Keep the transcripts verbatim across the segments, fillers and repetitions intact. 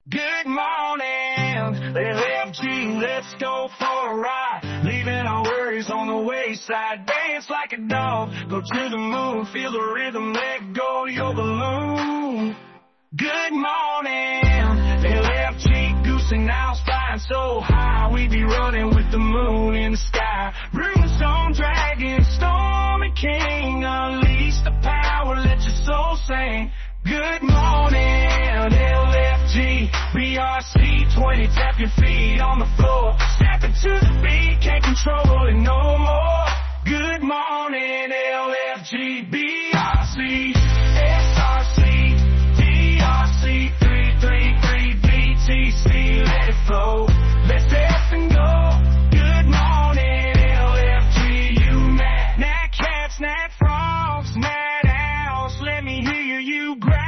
Good morning, L F G, let's go for a ride. Leaving our worries on the wayside, dance like a dog. Go to the moon, feel the rhythm, let go of your balloon. Good morning, L F G, goosing owls flying so high. We be running with the moon in the sky. Runestone dragon, stormy king, unleash the power, let your soul sing. Good morning, L F G, B R C twenty, tap your feet on the floor. Step into the beat, can't control it no more. Good morning, L F G, B R C, S R C, D R C, three three three, B T C, let it flow. Let's dance and go. Good morning, L F G, you mad, nat cats, nat frogs, nat owls, let me hear you growl.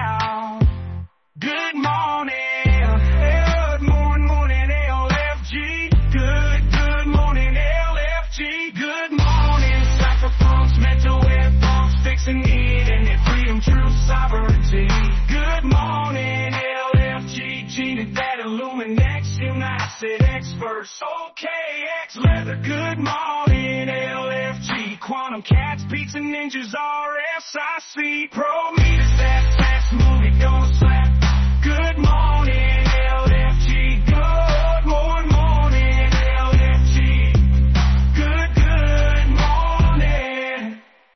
Good morning, good morning, morning, L F G. Good, good morning, L F G. Good morning, cypherpunks, mental web punks, fixing it and it, freedom, true sovereignty. Good morning, L F G. Gina, that Illuminex, United experts, O K X leather. Good morning, L F G. Quantum cats, pizza ninjas, R S I C, Prometheus,